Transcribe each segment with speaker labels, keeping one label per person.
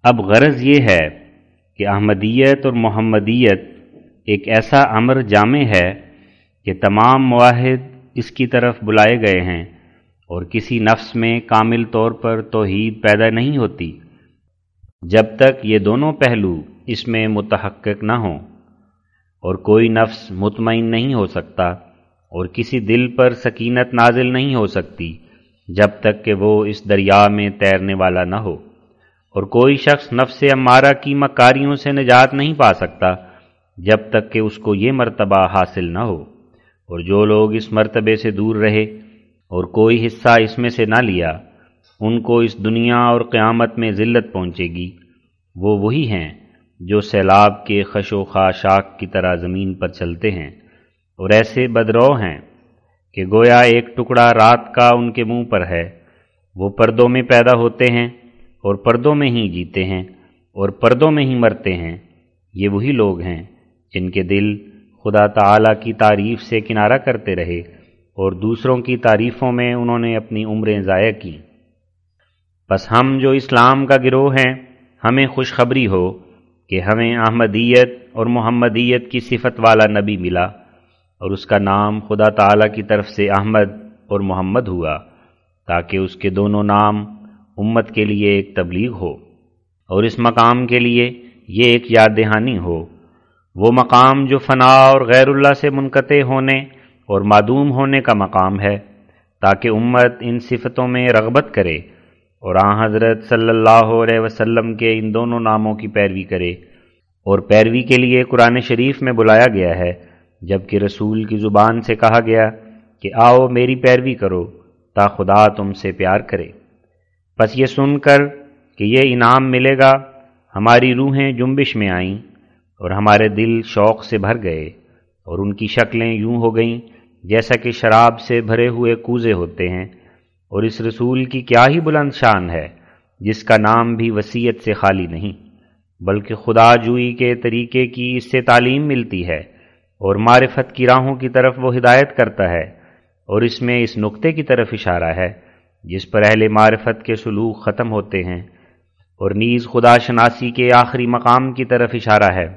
Speaker 1: اب غرض یہ ہے کہ احمدیت اور محمدیت ایک ایسا امر جامع ہے کہ تمام مواحد اس کی طرف بلائے گئے ہیں، اور کسی نفس میں کامل طور پر توحید پیدا نہیں ہوتی جب تک یہ دونوں پہلو اس میں متحقق نہ ہوں، اور کوئی نفس مطمئن نہیں ہو سکتا اور کسی دل پر سکینت نازل نہیں ہو سکتی جب تک کہ وہ اس دریا میں تیرنے والا نہ ہو، اور کوئی شخص نفس امارہ کی مکاریوں سے نجات نہیں پا سکتا جب تک کہ اس کو یہ مرتبہ حاصل نہ ہو، اور جو لوگ اس مرتبے سے دور رہے اور کوئی حصہ اس میں سے نہ لیا، ان کو اس دنیا اور قیامت میں ذلت پہنچے گی۔ وہ وہی ہیں جو سیلاب کے خش و خاشاک کی طرح زمین پر چلتے ہیں، اور ایسے بدرو ہیں کہ گویا ایک ٹکڑا رات کا ان کے منہ پر ہے۔ وہ پردوں میں پیدا ہوتے ہیں اور پردوں میں ہی جیتے ہیں اور پردوں میں ہی مرتے ہیں۔ یہ وہی لوگ ہیں جن کے دل خدا تعالی کی تعریف سے کنارہ کرتے رہے اور دوسروں کی تعریفوں میں انہوں نے اپنی عمریں ضائع کی۔ بس ہم جو اسلام کا گروہ ہیں، ہمیں خوشخبری ہو کہ ہمیں احمدیت اور محمدیت کی صفت والا نبی ملا، اور اس کا نام خدا تعالی کی طرف سے احمد اور محمد ہوا، تاکہ اس کے دونوں نام امت کے لیے ایک تبلیغ ہو، اور اس مقام کے لیے یہ ایک یاد دہانی ہو، وہ مقام جو فنا اور غیر اللہ سے منقطع ہونے اور معدوم ہونے کا مقام ہے، تاکہ امت ان صفتوں میں رغبت کرے اور آن حضرت صلی اللہ علیہ وسلم کے ان دونوں ناموں کی پیروی کرے۔ اور پیروی کے لیے قرآن شریف میں بلایا گیا ہے، جبکہ رسول کی زبان سے کہا گیا کہ آؤ میری پیروی کرو تا خدا تم سے پیار کرے۔ پس یہ سن کر کہ یہ انعام ملے گا، ہماری روحیں جنبش میں آئیں اور ہمارے دل شوق سے بھر گئے، اور ان کی شکلیں یوں ہو گئیں جیسا کہ شراب سے بھرے ہوئے کوزے ہوتے ہیں۔ اور اس رسول کی کیا ہی بلند شان ہے، جس کا نام بھی وصیت سے خالی نہیں، بلکہ خدا جوئی کے طریقے کی اس سے تعلیم ملتی ہے، اور معرفت کی راہوں کی طرف وہ ہدایت کرتا ہے، اور اس میں اس نقطے کی طرف اشارہ ہے جس پر اہل معرفت کے سلوک ختم ہوتے ہیں، اور نیز خدا شناسی کے آخری مقام کی طرف اشارہ ہے۔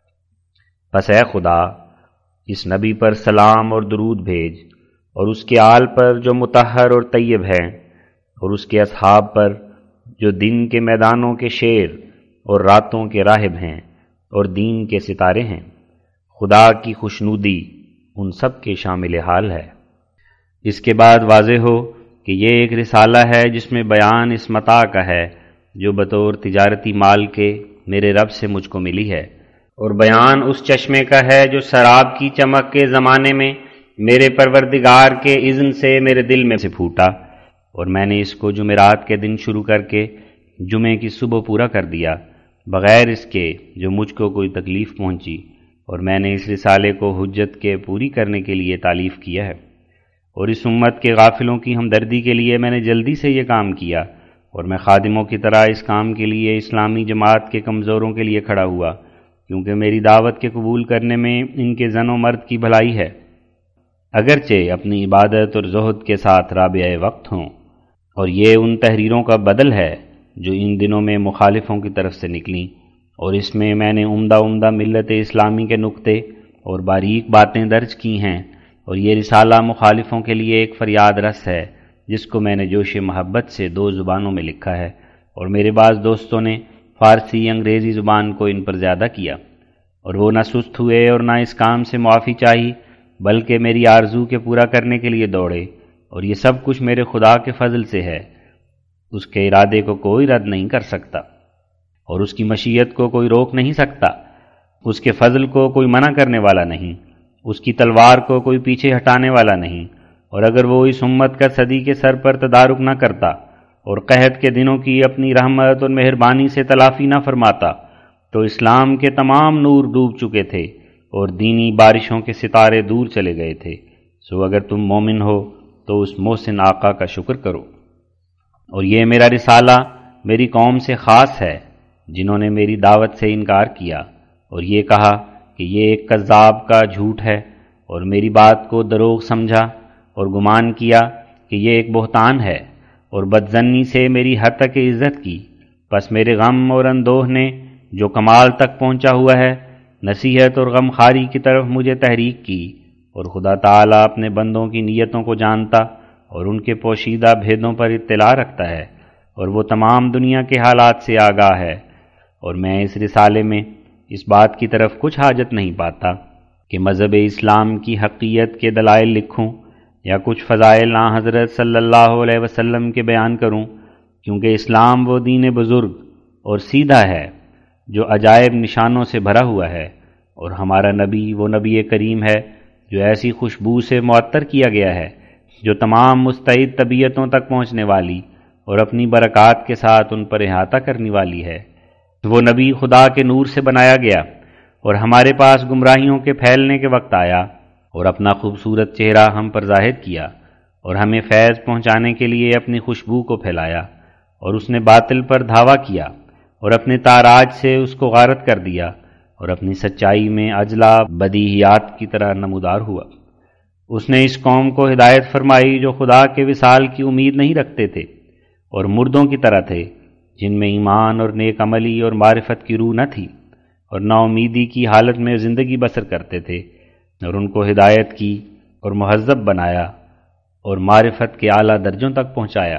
Speaker 1: پس اے خدا، اس نبی پر سلام اور درود بھیج، اور اس کے آل پر جو مطہر اور طیب ہیں، اور اس کے اصحاب پر جو دن کے میدانوں کے شیر اور راتوں کے راہب ہیں اور دین کے ستارے ہیں۔ خدا کی خوشنودی ان سب کے شامل حال ہے۔ اس کے بعد واضح ہو کہ یہ ایک رسالہ ہے جس میں بیان اس متاع کا ہے جو بطور تجارتی مال کے میرے رب سے مجھ کو ملی ہے، اور بیان اس چشمے کا ہے جو سراب کی چمک کے زمانے میں میرے پروردگار کے اذن سے میرے دل میں سے پھوٹا، اور میں نے اس کو جمعرات کے دن شروع کر کے جمعے کی صبح پورا کر دیا، بغیر اس کے جو مجھ کو کوئی تکلیف پہنچی، اور میں نے اس رسالے کو حجت کے پوری کرنے کے لیے تالیف کیا ہے، اور اس امت کے غافلوں کی ہمدردی کے لیے میں نے جلدی سے یہ کام کیا، اور میں خادموں کی طرح اس کام کے لیے اسلامی جماعت کے کمزوروں کے لیے کھڑا ہوا، کیونکہ میری دعوت کے قبول کرنے میں ان کے زن و مرد کی بھلائی ہے، اگرچہ اپنی عبادت اور زہد کے ساتھ رابع وقت ہوں۔ اور یہ ان تحریروں کا بدل ہے جو ان دنوں میں مخالفوں کی طرف سے نکلیں، اور اس میں میں نے عمدہ ملت اسلامی کے نقطے اور باریک باتیں درج کی ہیں، اور یہ رسالہ مخالفوں کے لیے ایک فریاد رس ہے جس کو میں نے جوش محبت سے 2 زبانوں میں لکھا ہے، اور میرے بعض دوستوں نے فارسی انگریزی زبان کو ان پر زیادہ کیا، اور وہ نہ سست ہوئے اور نہ اس کام سے معافی چاہی، بلکہ میری آرزو کے پورا کرنے کے لیے دوڑے، اور یہ سب کچھ میرے خدا کے فضل سے ہے۔ اس کے ارادے کو کوئی رد نہیں کر سکتا، اور اس کی مشیت کو کوئی روک نہیں سکتا، اس کے فضل کو کوئی منع کرنے والا نہیں، اس کی تلوار کو کوئی پیچھے ہٹانے والا نہیں، اور اگر وہ اس امت کا صدی کے سر پر تدارک نہ کرتا اور قحط کے دنوں کی اپنی رحمت اور مہربانی سے تلافی نہ فرماتا تو اسلام کے تمام نور ڈوب چکے تھے اور دینی بارشوں کے ستارے دور چلے گئے تھے۔ سو اگر تم مومن ہو تو اس محسن آقا کا شکر کرو۔ اور یہ میرا رسالہ میری قوم سے خاص ہے جنہوں نے میری دعوت سے انکار کیا اور یہ کہا کہ یہ ایک کذاب کا جھوٹ ہے، اور میری بات کو دروغ سمجھا اور گمان کیا کہ یہ ایک بہتان ہے، اور بدظنی سے میری حد تک عزت کی پس میرے غم اور اندوہ نے جو کمال تک پہنچا ہوا ہے، نصیحت اور غم خاری کی طرف مجھے تحریک کی، اور خدا تعالیٰ اپنے بندوں کی نیتوں کو جانتا اور ان کے پوشیدہ بھیدوں پر اطلاع رکھتا ہے، اور وہ تمام دنیا کے حالات سے آگاہ ہے۔ اور میں اس رسالے میں اس بات کی طرف کچھ حاجت نہیں پاتا کہ مذہب اسلام کی حقیقت کے دلائل لکھوں یا کچھ فضائل آن حضرت صلی اللہ علیہ وسلم کے بیان کروں، کیونکہ اسلام وہ دین بزرگ اور سیدھا ہے جو عجائب نشانوں سے بھرا ہوا ہے، اور ہمارا نبی وہ نبی کریم ہے جو ایسی خوشبو سے معطر کیا گیا ہے جو تمام مستعد طبیعتوں تک پہنچنے والی اور اپنی برکات کے ساتھ ان پر احاطہ کرنے والی ہے۔ وہ نبی خدا کے نور سے بنایا گیا اور ہمارے پاس گمراہیوں کے پھیلنے کے وقت آیا اور اپنا خوبصورت چہرہ ہم پر ظاہر کیا، اور ہمیں فیض پہنچانے کے لیے اپنی خوشبو کو پھیلایا، اور اس نے باطل پر دھاوا کیا اور اپنے تاراج سے اس کو غارت کر دیا، اور اپنی سچائی میں اجلا بدیہیات کی طرح نمودار ہوا۔ اس نے اس قوم کو ہدایت فرمائی جو خدا کے وصال کی امید نہیں رکھتے تھے اور مردوں کی طرح تھے، جن میں ایمان اور نیک عملی اور معرفت کی روح نہ تھی، اور نا امیدی کی حالت میں زندگی بسر کرتے تھے، اور ان کو ہدایت کی اور مہذب بنایا اور معرفت کے اعلیٰ درجوں تک پہنچایا۔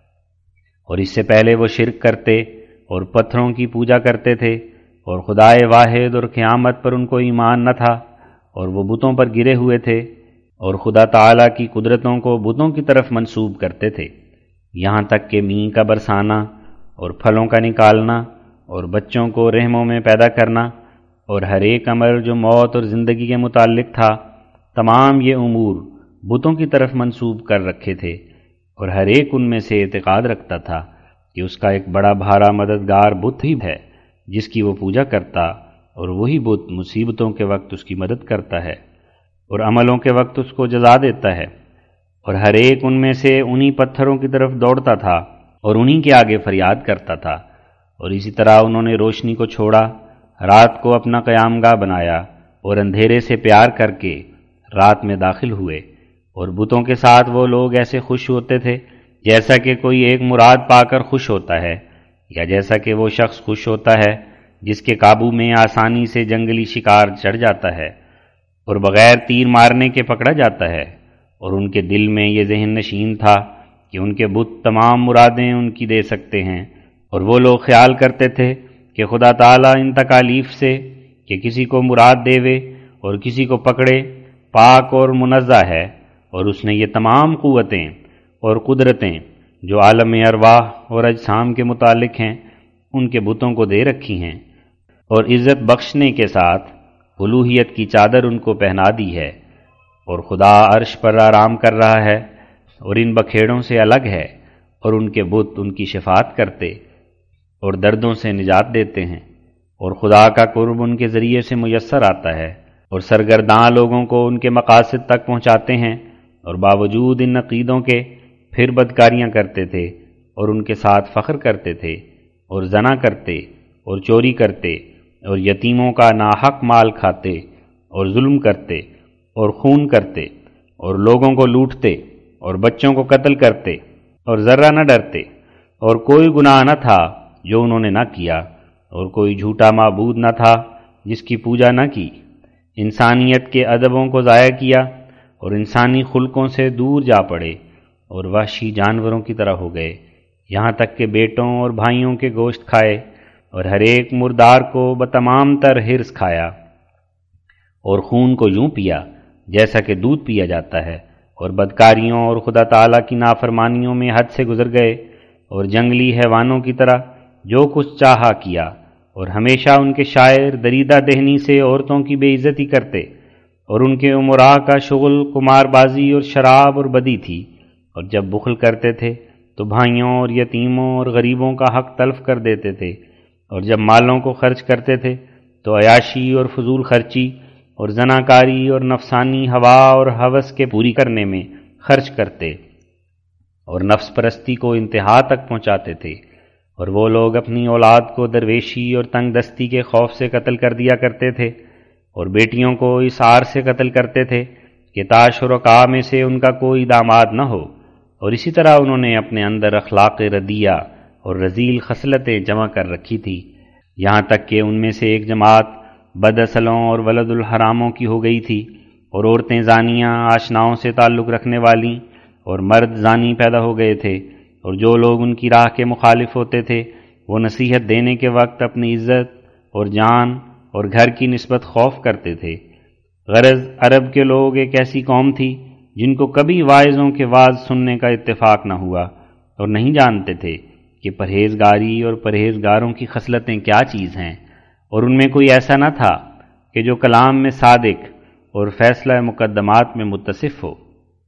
Speaker 1: اور اس سے پہلے وہ شرک کرتے اور پتھروں کی پوجا کرتے تھے، اور خدائے واحد اور قیامت پر ان کو ایمان نہ تھا، اور وہ بتوں پر گرے ہوئے تھے اور خدا تعالیٰ کی قدرتوں کو بتوں کی طرف منسوب کرتے تھے، یہاں تک کہ مینہ کا برسانا اور پھلوں کا نکالنا اور بچوں کو رحموں میں پیدا کرنا اور ہر ایک امر جو موت اور زندگی کے متعلق تھا، تمام یہ امور بتوں کی طرف منسوب کر رکھے تھے، اور ہر ایک ان میں سے اعتقاد رکھتا تھا کہ اس کا ایک بڑا بھارا مددگار بت ہی ہے جس کی وہ پوجا کرتا، اور وہی بت مصیبتوں کے وقت اس کی مدد کرتا ہے اور عملوں کے وقت اس کو جزا دیتا ہے، اور ہر ایک ان میں سے انہی پتھروں کی طرف دوڑتا تھا اور انہی کے آگے فریاد کرتا تھا۔ اور اسی طرح انہوں نے روشنی کو چھوڑا، رات کو اپنا قیام گاہ بنایا، اور اندھیرے سے پیار کر کے رات میں داخل ہوئے، اور بتوں کے ساتھ وہ لوگ ایسے خوش ہوتے تھے جیسا کہ کوئی ایک مراد پا کر خوش ہوتا ہے، یا جیسا کہ وہ شخص خوش ہوتا ہے جس کے قابو میں آسانی سے جنگلی شکار چڑھ جاتا ہے اور بغیر تیر مارنے کے پکڑا جاتا ہے۔ اور ان کے دل میں یہ ذہن نشین تھا کہ ان کے بت تمام مرادیں ان کی دے سکتے ہیں، اور وہ لوگ خیال کرتے تھے کہ خدا تعالیٰ ان تکالیف سے کہ کسی کو مراد دیوے اور کسی کو پکڑے پاک اور منزہ ہے، اور اس نے یہ تمام قوتیں اور قدرتیں جو عالم ارواح اور اجسام کے متعلق ہیں ان کے بتوں کو دے رکھی ہیں، اور عزت بخشنے کے ساتھ الوہیت کی چادر ان کو پہنا دی ہے، اور خدا عرش پر آرام کر رہا ہے اور ان بکھیڑوں سے الگ ہے، اور ان کے بت ان کی شفاعت کرتے اور دردوں سے نجات دیتے ہیں، اور خدا کا قرب ان کے ذریعے سے میسر آتا ہے، اور سرگرداں لوگوں کو ان کے مقاصد تک پہنچاتے ہیں، اور باوجود ان عقیدوں کے پھر بدکاریاں کرتے تھے اور ان کے ساتھ فخر کرتے تھے اور زنا کرتے اور چوری کرتے اور یتیموں کا ناحق مال کھاتے اور ظلم کرتے اور خون کرتے اور لوگوں کو لوٹتے اور بچوں کو قتل کرتے اور ذرہ نہ ڈرتے، اور کوئی گناہ نہ تھا جو انہوں نے نہ کیا، اور کوئی جھوٹا معبود نہ تھا جس کی پوجا نہ کی، انسانیت کے ادبوں کو ضائع کیا اور انسانی خلقوں سے دور جا پڑے اور وحشی جانوروں کی طرح ہو گئے، یہاں تک کہ بیٹوں اور بھائیوں کے گوشت کھائے اور ہر ایک مردار کو بتمام تر حرص کھایا، اور خون کو یوں پیا جیسا کہ دودھ پیا جاتا ہے، اور بدکاریوں اور خدا تعالیٰ کی نافرمانیوں میں حد سے گزر گئے، اور جنگلی حیوانوں کی طرح جو کچھ چاہا کیا، اور ہمیشہ ان کے شاعر دریدہ دہنی سے عورتوں کی بے عزتی کرتے، اور ان کے امراء کا شغل قمار بازی اور شراب اور بدی تھی، اور جب بخل کرتے تھے تو بھائیوں اور یتیموں اور غریبوں کا حق تلف کر دیتے تھے، اور جب مالوں کو خرچ کرتے تھے تو عیاشی اور فضول خرچی اور زناکاری اور نفسانی ہوا اور ہوس کے پوری کرنے میں خرچ کرتے اور نفس پرستی کو انتہا تک پہنچاتے تھے، اور وہ لوگ اپنی اولاد کو درویشی اور تنگ دستی کے خوف سے قتل کر دیا کرتے تھے، اور بیٹیوں کو اس آر سے قتل کرتے تھے کہ تا شرکاء میں سے ان کا کوئی داماد نہ ہو، اور اسی طرح انہوں نے اپنے اندر اخلاق ردیہ اور رذیل خصلتیں جمع کر رکھی تھی، یہاں تک کہ ان میں سے ایک جماعت بد اصلوں اور ولد الحراموں کی ہو گئی تھی، اور عورتیں زانیاں آشناؤں سے تعلق رکھنے والی اور مرد زانی پیدا ہو گئے تھے، اور جو لوگ ان کی راہ کے مخالف ہوتے تھے وہ نصیحت دینے کے وقت اپنی عزت اور جان اور گھر کی نسبت خوف کرتے تھے۔ غرض عرب کے لوگ ایک ایسی قوم تھی جن کو کبھی واعظوں کے واعظ سننے کا اتفاق نہ ہوا، اور نہیں جانتے تھے کہ پرہیزگاری اور پرہیزگاروں کی خصلتیں کیا چیز ہیں، اور ان میں کوئی ایسا نہ تھا کہ جو کلام میں صادق اور فیصلہ مقدمات میں متصف ہو۔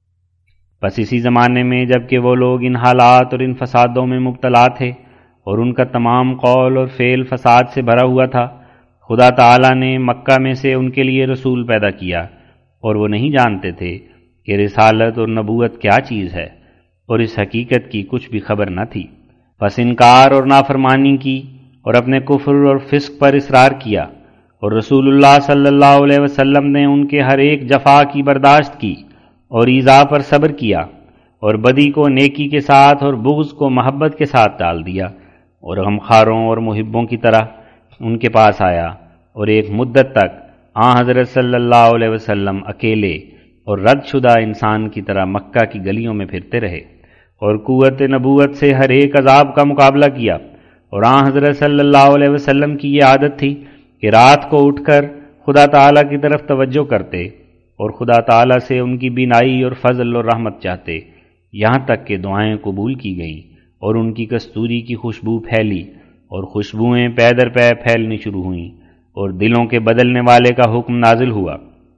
Speaker 1: بس اسی زمانے میں جب کہ وہ لوگ ان حالات اور ان فسادوں میں مبتلا تھے اور ان کا تمام قول اور فعل فساد سے بھرا ہوا تھا، خدا تعالیٰ نے مکہ میں سے ان کے لیے رسول پیدا کیا، اور وہ نہیں جانتے تھے کہ رسالت اور نبوت کیا چیز ہے، اور اس حقیقت کی کچھ بھی خبر نہ تھی۔ پس انکار اور نافرمانی کی اور اپنے کفر اور فسق پر اصرار کیا، اور رسول اللہ صلی اللہ علیہ وسلم نے ان کے ہر ایک جفا کی برداشت کی اور ایذا پر صبر کیا، اور بدی کو نیکی کے ساتھ اور بغض کو محبت کے ساتھ ٹال دیا، اور غمخواروں اور محبوں کی طرح ان کے پاس آیا، اور ایک مدت تک حضرت صلی اللہ علیہ وسلم اکیلے اور رد شدہ انسان کی طرح مکہ کی گلیوں میں پھرتے رہے، اور قوت نبوت سے ہر ایک عذاب کا مقابلہ کیا۔ اور حضرت صلی اللہ علیہ وسلم کی یہ عادت تھی کہ رات کو اٹھ کر خدا تعالیٰ کی طرف توجہ کرتے اور خدا تعالیٰ سے ان کی بینائی اور فضل اور رحمت چاہتے، یہاں تک کہ دعائیں قبول کی گئیں اور ان کی کستوری کی خوشبو پھیلی، اور خوشبوئیں پے در پے پھیلنی شروع ہوئیں، اور دلوں کے بدلنے والے کا حکم نازل ہوا،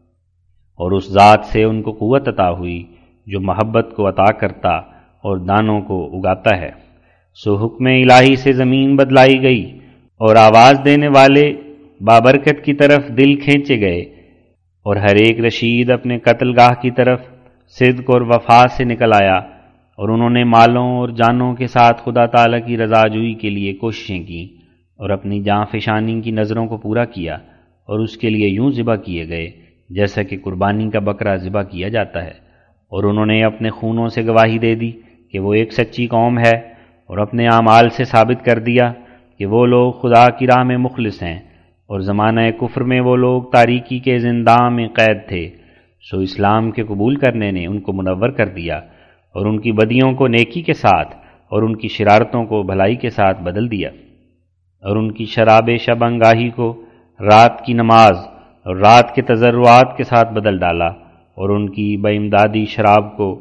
Speaker 1: اور اس ذات سے ان کو قوت عطا ہوئی جو محبت کو عطا کرتا اور دانوں کو اگاتا ہے۔ سو حکم الہی سے زمین بدلائی گئی، اور آواز دینے والے بابرکت کی طرف دل کھینچے گئے، اور ہر ایک رشید اپنے قتل گاہ کی طرف صدق اور وفا سے نکل آیا، اور انہوں نے مالوں اور جانوں کے ساتھ خدا تعالیٰ کی رضا جوئی کے لیے کوششیں کیں، اور اپنی جاں فشانی کی نظروں کو پورا کیا، اور اس کے لیے یوں ذبح کیے گئے جیسا کہ قربانی کا بکرا ذبح کیا جاتا ہے، اور انہوں نے اپنے خونوں سے گواہی دے دی کہ وہ ایک سچی قوم ہے، اور اپنے اعمال سے ثابت کر دیا کہ وہ لوگ خدا کی راہ میں مخلص ہیں، اور زمانہ کفر میں وہ لوگ تاریکی کے زندان میں قید تھے۔ سو اسلام کے قبول کرنے نے ان کو منور کر دیا، اور ان کی بدیوں کو نیکی کے ساتھ اور ان کی شرارتوں کو بھلائی کے ساتھ بدل دیا، اور ان کی شراب شب انگاہی کو رات کی نماز اور رات کے تضرعات کے ساتھ بدل ڈالا، اور ان کی بامدادی شراب کو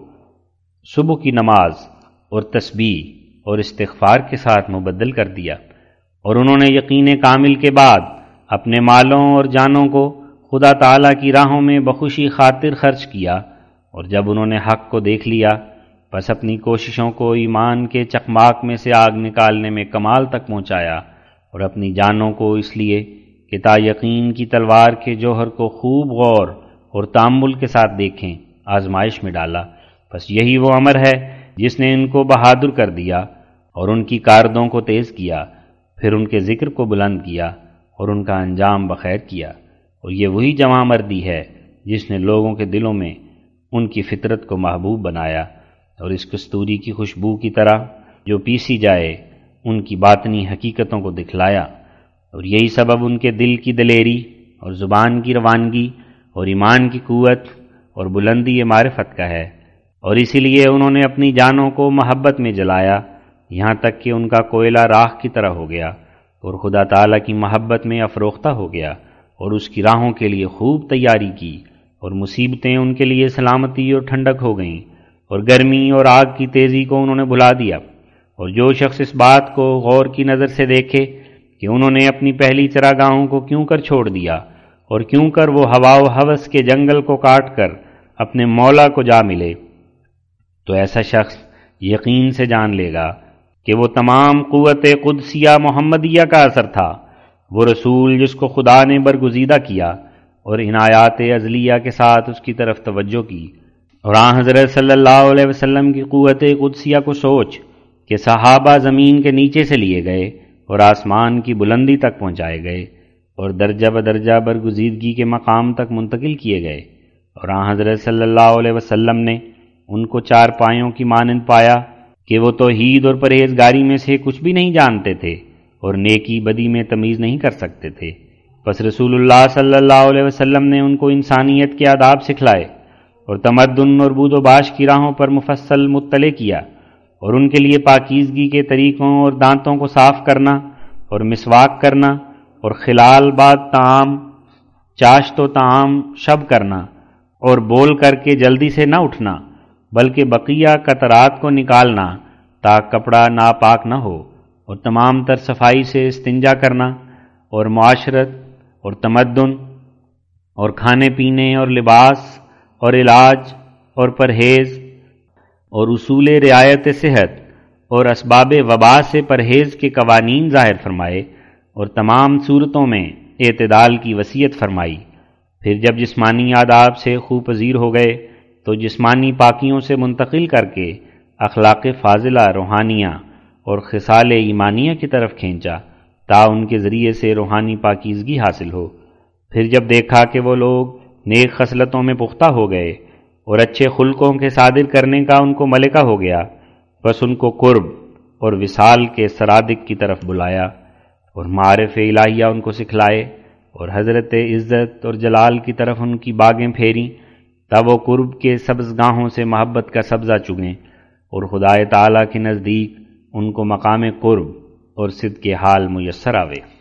Speaker 1: صبح کی نماز اور تسبیح اور استغفار کے ساتھ مبدل کر دیا، اور انہوں نے یقین کامل کے بعد اپنے مالوں اور جانوں کو خدا تعالیٰ کی راہوں میں بخوشی خاطر خرچ کیا، اور جب انہوں نے حق کو دیکھ لیا پس اپنی کوششوں کو ایمان کے چکماک میں سے آگ نکالنے میں کمال تک پہنچایا، اور اپنی جانوں کو اس لیے کہ تا یقین کی تلوار کے جوہر کو خوب غور اور تأمل کے ساتھ دیکھیں آزمائش میں ڈالا۔ بس یہی وہ امر ہے جس نے ان کو بہادر کر دیا اور ان کی کاردوں کو تیز کیا، پھر ان کے ذکر کو بلند کیا اور ان کا انجام بخیر کیا، اور یہ وہی جواں مردی ہے جس نے لوگوں کے دلوں میں ان کی فطرت کو محبوب بنایا، اور اس کستوری کی خوشبو کی طرح جو پیسی جائے ان کی باطنی حقیقتوں کو دکھلایا، اور یہی سبب ان کے دل کی دلیری اور زبان کی روانگی اور ایمان کی قوت اور بلندی معرفت کا ہے، اور اسی لیے انہوں نے اپنی جانوں کو محبت میں جلایا، یہاں تک کہ ان کا کوئلہ راکھ کی طرح ہو گیا، اور خدا تعالیٰ کی محبت میں افروختہ ہو گیا، اور اس کی راہوں کے لیے خوب تیاری کی، اور مصیبتیں ان کے لیے سلامتی اور ٹھنڈک ہو گئیں، اور گرمی اور آگ کی تیزی کو انہوں نے بھلا دیا۔ اور جو شخص اس بات کو غور کی نظر سے دیکھے کہ انہوں نے اپنی پہلی چراگاہوں کو کیوں کر چھوڑ دیا، اور کیوں کر وہ ہوا و ہوس کے جنگل کو کاٹ کر اپنے مولا کو جا ملے، تو ایسا شخص یقین سے جان لے گا کہ وہ تمام قوت قدسیہ محمدیہ کا اثر تھا، وہ رسول جس کو خدا نے برگزیدہ کیا اور عنایات ازلیہ کے ساتھ اس کی طرف توجہ کی۔ اور حضرت صلی اللہ علیہ وسلم کی قوت قدسیہ کو سوچ کہ صحابہ زمین کے نیچے سے لیے گئے اور آسمان کی بلندی تک پہنچائے گئے، اور درجہ بدرجہ برگزیدگی کے مقام تک منتقل کیے گئے، اور حضرت صلی اللہ علیہ وسلم نے ان کو چار پایوں کی مانند پایا کہ وہ توحید اور پرہیزگاری میں سے کچھ بھی نہیں جانتے تھے اور نیکی بدی میں تمیز نہیں کر سکتے تھے۔ پس رسول اللہ صلی اللہ علیہ وسلم نے ان کو انسانیت کے آداب سکھلائے اور تمدن اور بود و باش کی راہوں پر مفصل مطلع کیا، اور ان کے لیے پاکیزگی کے طریقوں اور دانتوں کو صاف کرنا اور مسواک کرنا اور خلال بعد طعام چاشت و طعام شب کرنا اور بول کر کے جلدی سے نہ اٹھنا بلکہ بقیہ قطرات کو نکالنا تاکہ کپڑا ناپاک نہ ہو، اور تمام تر صفائی سے استنجا کرنا اور معاشرت اور تمدن اور کھانے پینے اور لباس اور علاج اور پرہیز اور اصول رعایت صحت اور اسباب وبا سے پرہیز کے قوانین ظاہر فرمائے اور تمام صورتوں میں اعتدال کی وصیت فرمائی۔ پھر جب جسمانی آداب سے خوب پذیر ہو گئے تو جسمانی پاکیوں سے منتقل کر کے اخلاق فاضلہ روحانیہ اور خصال ایمانیہ کی طرف کھینچا تا ان کے ذریعے سے روحانی پاکیزگی حاصل ہو۔ پھر جب دیکھا کہ وہ لوگ نیک خصلتوں میں پختہ ہو گئے اور اچھے خلقوں کے صادر کرنے کا ان کو ملکہ ہو گیا، بس ان کو قرب اور وصال کے سرادق کی طرف بلایا اور معارف الہیہ ان کو سکھلائے اور حضرت عزت اور جلال کی طرف ان کی باغیں پھیریں، تب وہ قرب کے سبز گاہوں سے محبت کا سبزہ چگیں اور خدائے تعالیٰ کے نزدیک ان کو مقام قرب اور صدق حال میسر آوے۔